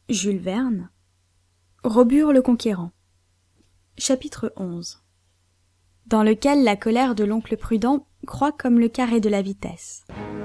Jules Verne, Robur le Conquérant. Chapitre 11 dans lequel la colère de l'oncle Prudent croît comme le carré de la vitesse.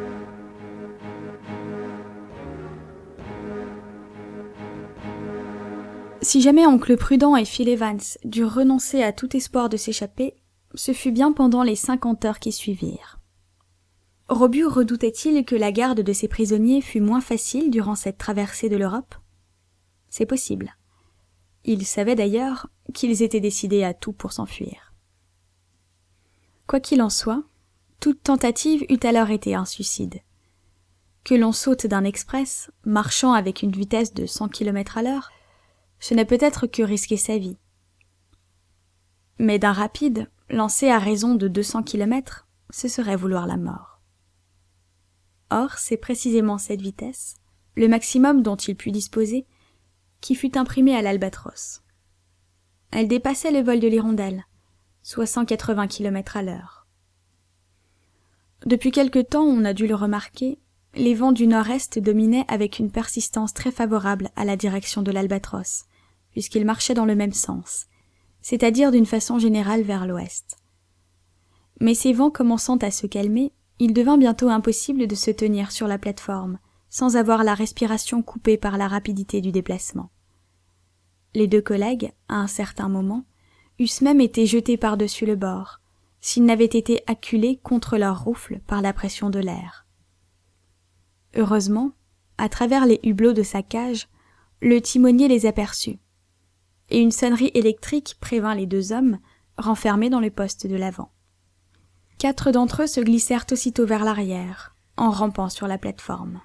Si jamais oncle Prudent et Phil Evans durent renoncer à tout espoir de s'échapper, ce fut bien pendant les 50 heures qui suivirent. Robur redoutait-il que la garde de ses prisonniers fût moins facile durant cette traversée de l'Europe ? C'est possible. Il savait d'ailleurs qu'ils étaient décidés à tout pour s'enfuir. Quoi qu'il en soit, toute tentative eût alors été un suicide. Que l'on saute d'un express, marchant avec une vitesse de 100 km à l'heure, ce n'est peut-être que risquer sa vie. Mais d'un rapide, lancé à raison de 200 km, ce serait vouloir la mort. Or, c'est précisément cette vitesse, le maximum dont il put disposer, qui fut imprimée à l'Albatros. Elle dépassait le vol de l'hirondelle, soit 180 km à l'heure. Depuis quelque temps, on a dû le remarquer, les vents du nord-est dominaient avec une persistance très favorable à la direction de l'Albatros, puisqu'ils marchaient dans le même sens, c'est-à-dire d'une façon générale vers l'ouest. Mais ces vents commençant à se calmer, il devint bientôt impossible de se tenir sur la plate-forme, sans avoir la respiration coupée par la rapidité du déplacement. Les deux collègues, à un certain moment, eussent même été jetés par-dessus le bord, s'ils n'avaient été acculés contre leur rouffle par la pression de l'air. Heureusement, à travers les hublots de sa cage, le timonier les aperçut, et une sonnerie électrique prévint les deux hommes, renfermés dans le poste de l'avant. 4 d'entre eux se glissèrent aussitôt vers l'arrière, en rampant sur la plate-forme.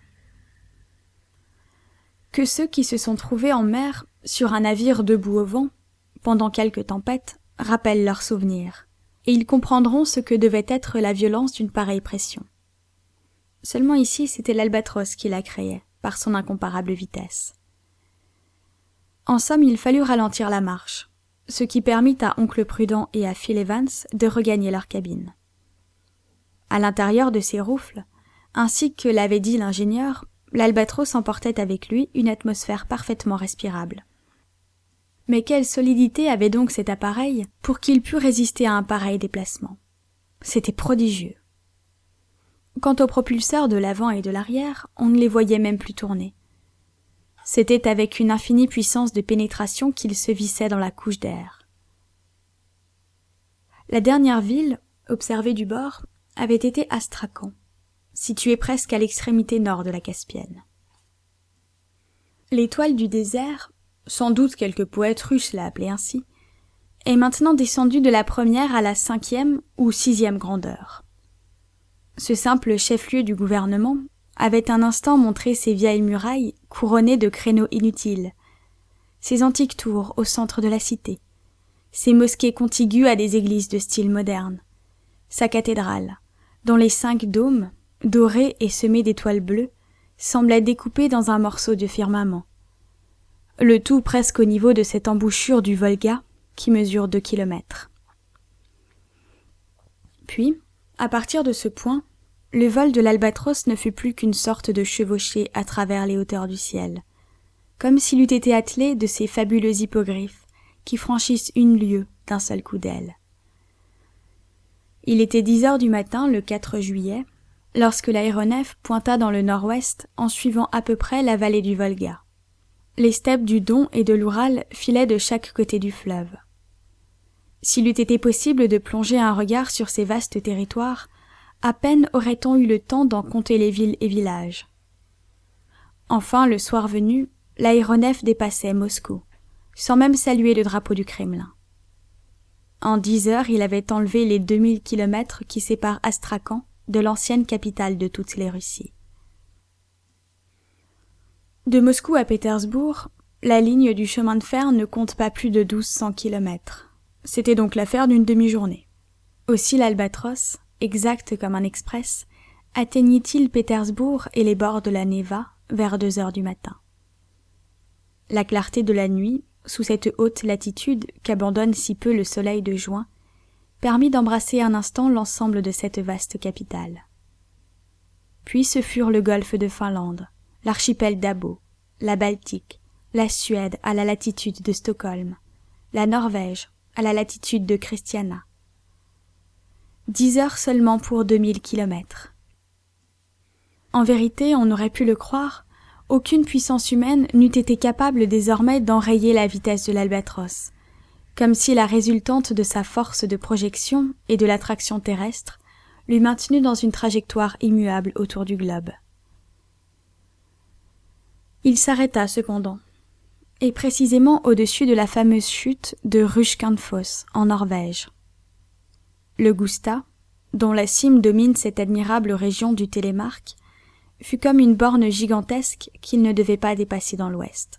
Que ceux qui se sont trouvés en mer, sur un navire debout au vent, pendant quelque tempête, rappellent leurs souvenirs, et ils comprendront ce que devait être la violence d'une pareille pression. Seulement ici, c'était l'Albatros qui la créait, par son incomparable vitesse. En somme, il fallut ralentir la marche, ce qui permit à oncle Prudent et à Phil Evans de regagner leur cabine. À l'intérieur de ces rouffles, ainsi que l'avait dit l'ingénieur, l'Albatros emportait avec lui une atmosphère parfaitement respirable. Mais quelle solidité avait donc cet appareil pour qu'il pût résister à un pareil déplacement ? C'était prodigieux. Quant aux propulseurs de l'avant et de l'arrière, on ne les voyait même plus tourner. C'était avec une infinie puissance de pénétration qu'ils se vissaient dans la couche d'air. La dernière ville, observée du bord, avait été Astrakhan, située presque à l'extrémité nord de la Caspienne. L'étoile du désert, sans doute quelque poète russe l'a appelée ainsi, est maintenant descendue de la première à la 5e ou 6e grandeur. Ce simple chef-lieu du gouvernement avait un instant montré ses vieilles murailles couronnées de créneaux inutiles, ses antiques tours au centre de la cité, ses mosquées contiguës à des églises de style moderne, sa cathédrale, dont les 5 dômes, dorés et semés d'étoiles bleues, semblaient découpés dans un morceau de firmament. Le tout presque au niveau de cette embouchure du Volga qui mesure 2 kilomètres. Puis, à partir de ce point, le vol de l'Albatros ne fut plus qu'une sorte de chevauchée à travers les hauteurs du ciel, comme s'il eût été attelé de ces fabuleux hippogriffes qui franchissent une lieue d'un seul coup d'aile. Il était 10 heures du matin, le 4 juillet, lorsque l'aéronef pointa dans le nord-ouest en suivant à peu près la vallée du Volga. Les steppes du Don et de l'Oural filaient de chaque côté du fleuve. S'il eût été possible de plonger un regard sur ces vastes territoires, à peine aurait-on eu le temps d'en compter les villes et villages. Enfin, le soir venu, l'aéronef dépassait Moscou, sans même saluer le drapeau du Kremlin. En 10 heures, il avait enlevé les 2000 kilomètres qui séparent Astrakhan de l'ancienne capitale de toutes les Russies. De Moscou à Pétersbourg, la ligne du chemin de fer ne compte pas plus de 1200 kilomètres. C'était donc l'affaire d'une demi-journée. Aussi l'Albatros, exact comme un express, atteignit-il Pétersbourg et les bords de la Neva vers 2 heures du matin. La clarté de la nuit, sous cette haute latitude qu'abandonne si peu le soleil de juin, permit d'embrasser un instant l'ensemble de cette vaste capitale. Puis ce furent le golfe de Finlande, l'archipel d'Abo, la Baltique, la Suède à la latitude de Stockholm, la Norvège à la latitude de Christiania. 10 heures seulement pour 2000 kilomètres. En vérité, on aurait pu le croire, aucune puissance humaine n'eût été capable désormais d'enrayer la vitesse de l'Albatros, comme si la résultante de sa force de projection et de l'attraction terrestre l'eût maintenu dans une trajectoire immuable autour du globe. Il s'arrêta cependant, et précisément au-dessus de la fameuse chute de Rjukanfoss en Norvège. Le Gusta, dont la cime domine cette admirable région du Télémark, fut comme une borne gigantesque qu'il ne devait pas dépasser dans l'ouest.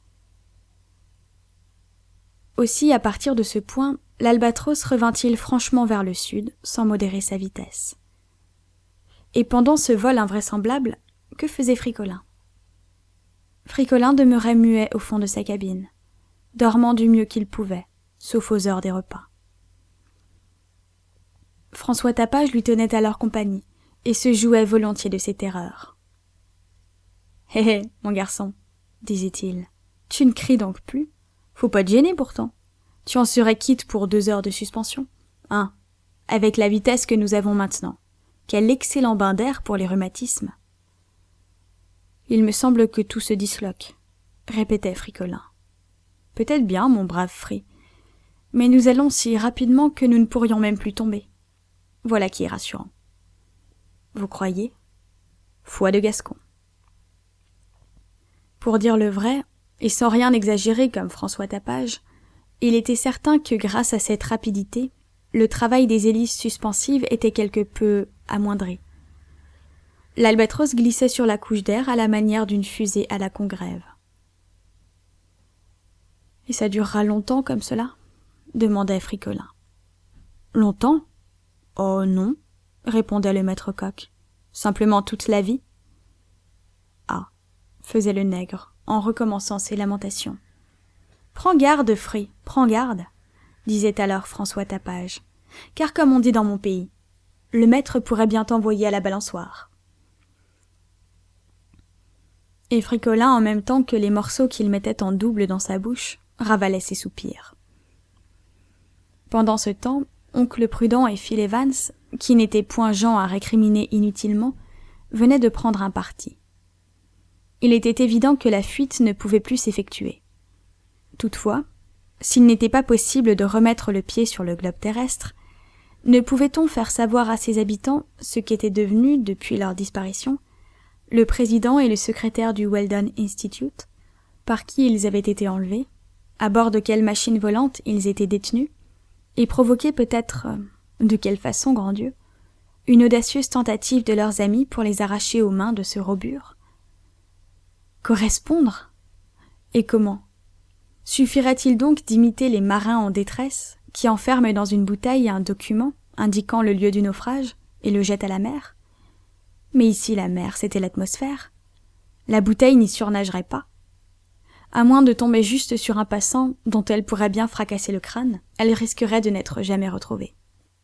Aussi, à partir de ce point, l'Albatros revint-il franchement vers le sud, sans modérer sa vitesse. Et pendant ce vol invraisemblable, que faisait Fricolin ? Fricolin demeurait muet au fond de sa cabine, dormant du mieux qu'il pouvait, sauf aux heures des repas. François Tapage lui tenait alors compagnie, et se jouait volontiers de ses terreurs. « Hé hé, mon garçon, disait-il, tu ne cries donc plus ? Faut pas te gêner pourtant. Tu en serais quitte pour 2 heures de suspension. Hein, avec la vitesse que nous avons maintenant. Quel excellent bain d'air pour les rhumatismes. » Il me semble que tout se disloque, répétait Fricolin. Peut-être bien, mon brave Fri, mais nous allons si rapidement que nous ne pourrions même plus tomber. Voilà qui est rassurant. Vous croyez ? Foi de Gascon. Pour dire le vrai, et sans rien exagérer comme François Tapage, il était certain que grâce à cette rapidité, le travail des hélices suspensives était quelque peu amoindri. L'Albatros glissait sur la couche d'air à la manière d'une fusée à la Congrève. « Et ça durera longtemps comme cela ?» demandait Fricolin. « Longtemps ? Oh non, répondait le maître coq. Simplement toute la vie. Ah, faisait le nègre, en recommençant ses lamentations. Prends garde, Fri, prends garde, disait alors François Tapage, car comme on dit dans mon pays, le maître pourrait bien t'envoyer à la balançoire. Et Fricolin, en même temps que les morceaux qu'il mettait en double dans sa bouche, ravalait ses soupirs. Pendant ce temps, oncle Prudent et Phil Evans, qui n'étaient point gens à récriminer inutilement, venaient de prendre un parti. Il était évident que la fuite ne pouvait plus s'effectuer. Toutefois, s'il n'était pas possible de remettre le pied sur le globe terrestre, ne pouvait-on faire savoir à ses habitants ce qu'étaient devenus, depuis leur disparition, le président et le secrétaire du Weldon Institute, par qui ils avaient été enlevés, à bord de quelle machine volante ils étaient détenus, et provoquer peut-être, de quelle façon, grand Dieu, une audacieuse tentative de leurs amis pour les arracher aux mains de ce Robur. Correspondre ? Et comment ? Suffirait-il donc d'imiter les marins en détresse, qui enferment dans une bouteille un document indiquant le lieu du naufrage et le jettent à la mer ? Mais ici la mer, c'était l'atmosphère. La bouteille n'y surnagerait pas. À moins de tomber juste sur un passant dont elle pourrait bien fracasser le crâne, elle risquerait de n'être jamais retrouvée.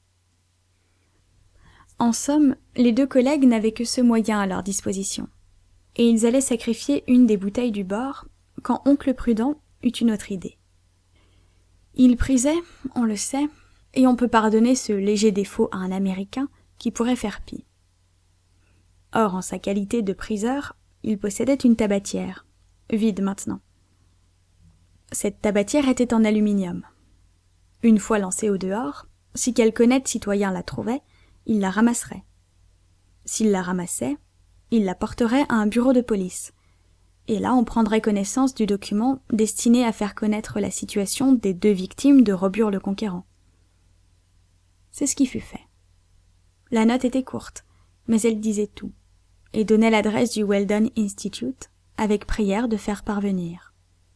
En somme, les deux collègues n'avaient que ce moyen à leur disposition, et ils allaient sacrifier une des bouteilles du bord quand oncle Prudent eut une autre idée. Il prisait, on le sait, et on peut pardonner ce léger défaut à un Américain qui pourrait faire pis. Or, en sa qualité de priseur, il possédait une tabatière, vide maintenant. Cette tabatière était en aluminium. Une fois lancée au dehors, si quelque honnête citoyen la trouvait, il la ramasserait. S'il la ramassait, il la porterait à un bureau de police. Et là, on prendrait connaissance du document destiné à faire connaître la situation des 2 victimes de Robur le Conquérant. C'est ce qui fut fait. La note était courte, mais elle disait tout, et donnait l'adresse du Weldon Institute, avec prière de faire parvenir.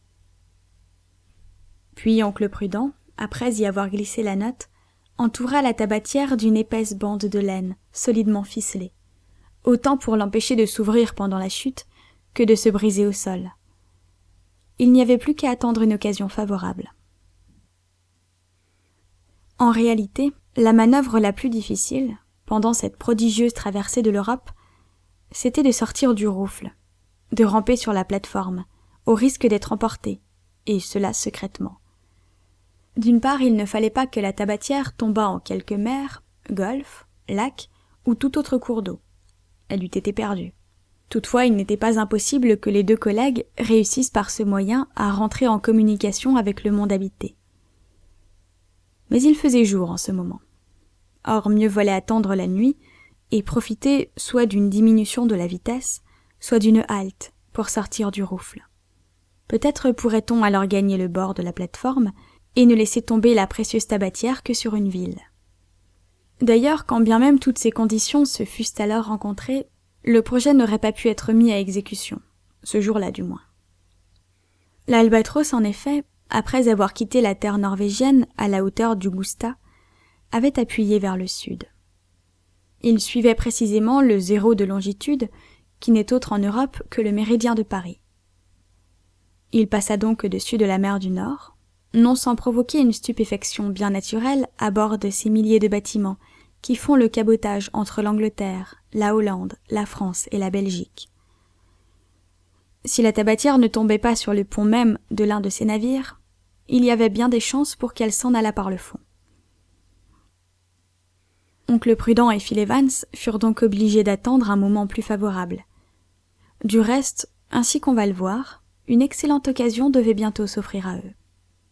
Puis oncle Prudent, après y avoir glissé la note, entoura la tabatière d'une épaisse bande de laine, solidement ficelée, autant pour l'empêcher de s'ouvrir pendant la chute que de se briser au sol. Il n'y avait plus qu'à attendre une occasion favorable. En réalité, la manœuvre la plus difficile, pendant cette prodigieuse traversée de l'Europe, c'était de sortir du rouffle, de ramper sur la plate-forme, au risque d'être emporté, et cela secrètement. D'une part, il ne fallait pas que la tabatière tombât en quelque mer, golfe, lac ou tout autre cours d'eau. Elle eût été perdue. Toutefois, il n'était pas impossible que les deux collègues réussissent par ce moyen à rentrer en communication avec le monde habité. Mais il faisait jour en ce moment. Or, mieux valait attendre la nuit et profiter soit d'une diminution de la vitesse, soit d'une halte pour sortir du rouffle. Peut-être pourrait-on alors gagner le bord de la plateforme et ne laisser tomber la précieuse tabatière que sur une ville. D'ailleurs, quand bien même toutes ces conditions se fussent alors rencontrées, le projet n'aurait pas pu être mis à exécution, ce jour-là du moins. L'Albatros, en effet, après avoir quitté la terre norvégienne à la hauteur du Gousta, avait appuyé vers le sud. Il suivait précisément le 0 de longitude, qui n'est autre en Europe que le méridien de Paris. Il passa donc au-dessus de la mer du Nord, non sans provoquer une stupéfaction bien naturelle à bord de ces milliers de bâtiments qui font le cabotage entre l'Angleterre, la Hollande, la France et la Belgique. Si la tabatière ne tombait pas sur le pont même de l'un de ces navires, il y avait bien des chances pour qu'elle s'en allât par le fond. Oncle Prudent et Phil Evans furent donc obligés d'attendre un moment plus favorable. Du reste, ainsi qu'on va le voir, une excellente occasion devait bientôt s'offrir à eux.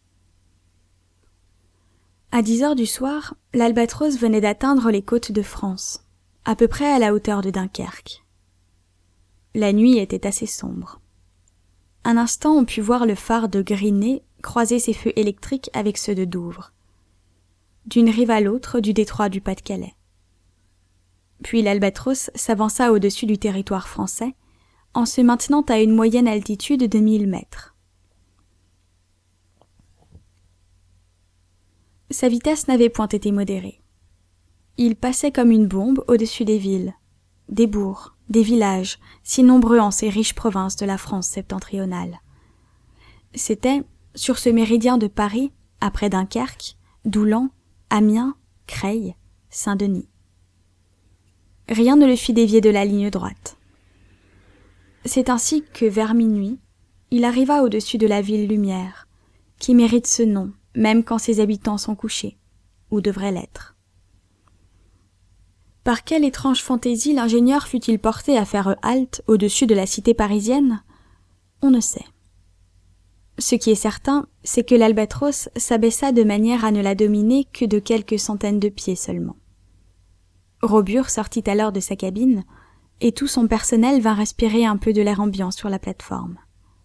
À 10 heures du soir, l'Albatros venait d'atteindre les côtes de France, à peu près à la hauteur de Dunkerque. La nuit était assez sombre. Un instant, on put voir le phare de Grisnez croiser ses feux électriques avec ceux de Douvres, d'une rive à l'autre du détroit du Pas-de-Calais. Puis l'Albatros s'avança au-dessus du territoire français, en se maintenant à une moyenne altitude de 1000 mètres. Sa vitesse n'avait point été modérée. Il passait comme une bombe au-dessus des villes, des bourgs, des villages, si nombreux en ces riches provinces de la France septentrionale. C'était, sur ce méridien de Paris, après Dunkerque, Doullens, Amiens, Creil, Saint-Denis. Rien ne le fit dévier de la ligne droite. C'est ainsi que, vers minuit, il arriva au-dessus de la ville Lumière, qui mérite ce nom, même quand ses habitants sont couchés, ou devraient l'être. Par quelle étrange fantaisie l'ingénieur fut-il porté à faire halte au-dessus de la cité parisienne? On ne sait. Ce qui est certain, c'est que l'Albatros s'abaissa de manière à ne la dominer que de quelques centaines de pieds seulement. Robur sortit alors de sa cabine, et tout son personnel vint respirer un peu de l'air ambiant sur la plateforme.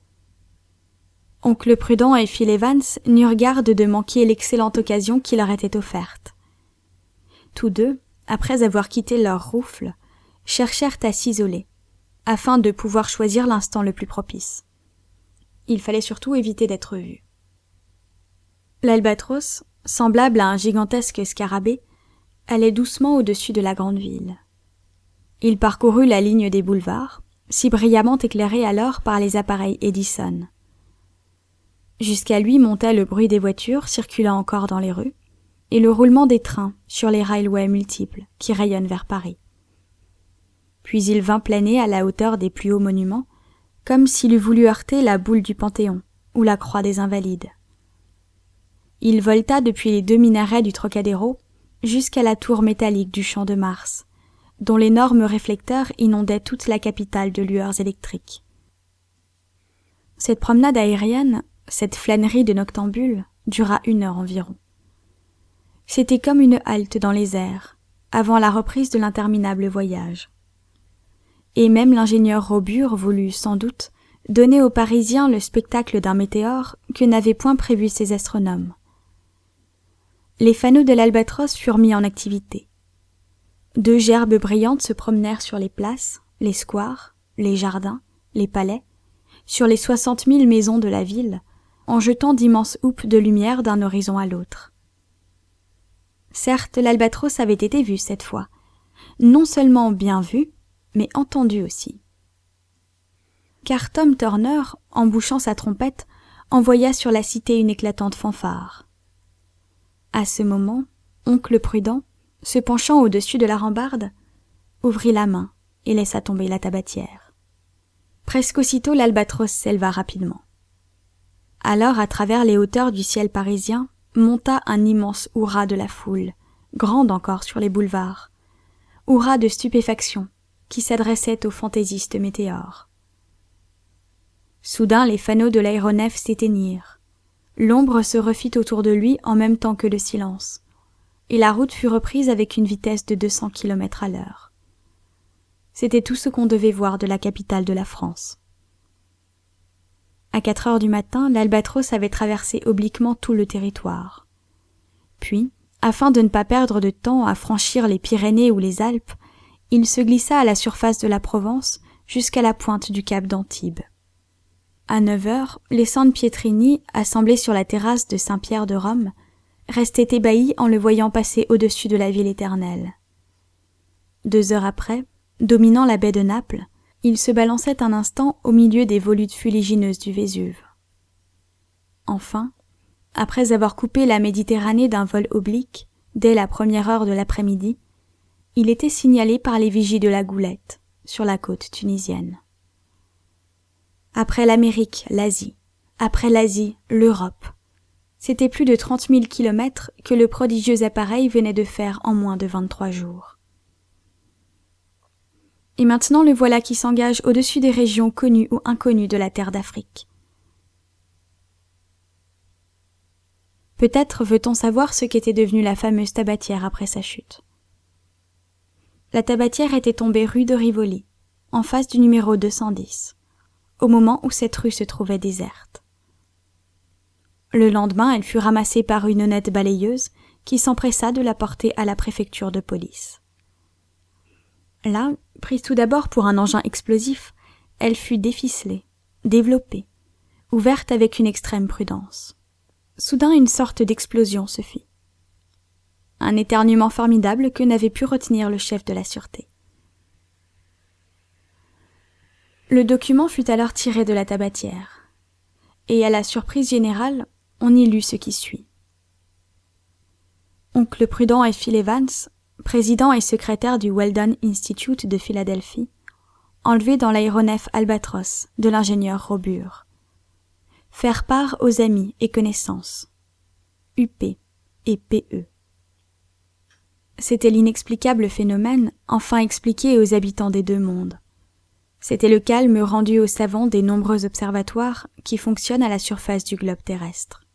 Oncle Prudent et Phil Evans n'eurent garde de manquer l'excellente occasion qui leur était offerte. Tous deux, après avoir quitté leur rouffle, cherchèrent à s'isoler, afin de pouvoir choisir l'instant le plus propice. Il fallait surtout éviter d'être vus. L'Albatros, semblable à un gigantesque scarabée, allait doucement au-dessus de la grande ville. Il parcourut la ligne des boulevards, si brillamment éclairée alors par les appareils Edison. Jusqu'à lui montait le bruit des voitures circulant encore dans les rues, et le roulement des trains sur les railways multiples qui rayonnent vers Paris. Puis il vint planer à la hauteur des plus hauts monuments, comme s'il eût voulu heurter la boule du Panthéon ou la croix des Invalides. Il volta depuis les 2 minarets du Trocadéro jusqu'à la tour métallique du Champ de Mars, dont l'énorme réflecteur inondait toute la capitale de lueurs électriques. Cette promenade aérienne, cette flânerie de noctambule, dura 1 heure environ. C'était comme une halte dans les airs, avant la reprise de l'interminable voyage. Et même l'ingénieur Robur voulut, sans doute, donner aux Parisiens le spectacle d'un météore que n'avaient point prévu ces astronomes. Les fanaux de l'Albatros furent mis en activité. 2 gerbes brillantes se promenèrent sur les places, les squares, les jardins, les palais, sur les 60 000 maisons de la ville, en jetant d'immenses houppes de lumière d'un horizon à l'autre. Certes, l'Albatros avait été vu cette fois, non seulement bien vu, mais entendu aussi. Car Tom Turner, embouchant sa trompette, envoya sur la cité une éclatante fanfare. À ce moment, Oncle Prudent, se penchant au-dessus de la rambarde, ouvrit la main et laissa tomber la tabatière. Presque aussitôt l'albatros s'éleva rapidement. Alors, à travers les hauteurs du ciel parisien, monta un immense hurrah de la foule, grande encore sur les boulevards. Hurrah de stupéfaction, qui s'adressait aux fantaisistes météores. Soudain, les fanaux de l'aéronef s'éteignirent. L'ombre se refit autour de lui en même temps que le silence, et la route fut reprise avec une vitesse de 200 km à l'heure. C'était tout ce qu'on devait voir de la capitale de la France. À 4 heures du matin, l'albatros avait traversé obliquement tout le territoire. Puis, afin de ne pas perdre de temps à franchir les Pyrénées ou les Alpes, il se glissa à la surface de la Provence jusqu'à la pointe du cap d'Antibes. À 9 heures, les San Pietrini, assemblés sur la terrasse de Saint-Pierre de Rome, restaient ébahis en le voyant passer au-dessus de la ville éternelle. 2 heures après, dominant la baie de Naples, il se balançait un instant au milieu des volutes fuligineuses du Vésuve. Enfin, après avoir coupé la Méditerranée d'un vol oblique, dès la première heure de l'après-midi, il était signalé par les vigies de la Goulette, sur la côte tunisienne. Après l'Amérique, l'Asie. Après l'Asie, l'Europe. C'était plus de 30 000 kilomètres que le prodigieux appareil venait de faire en moins de 23 jours. Et maintenant le voilà qui s'engage au-dessus des régions connues ou inconnues de la terre d'Afrique. Peut-être veut-on savoir ce qu'était devenue la fameuse tabatière après sa chute. La tabatière était tombée rue de Rivoli, en face du numéro 210. Au moment où cette rue se trouvait déserte. Le lendemain, elle fut ramassée par une honnête balayeuse qui s'empressa de la porter à la préfecture de police. Là, prise tout d'abord pour un engin explosif, elle fut déficelée, développée, ouverte avec une extrême prudence. Soudain, une sorte d'explosion se fit. Un éternuement formidable que n'avait pu retenir le chef de la sûreté. Le document fut alors tiré de la tabatière, et à la surprise générale, on y lut ce qui suit. Oncle Prudent et Phil Evans, président et secrétaire du Weldon Institute de Philadelphie, enlevé dans l'aéronef Albatros de l'ingénieur Robur. Faire part aux amis et connaissances. UP et PE. C'était l'inexplicable phénomène, enfin expliqué aux habitants des deux mondes. C'était le calme rendu aux savants des nombreux observatoires qui fonctionnent à la surface du globe terrestre.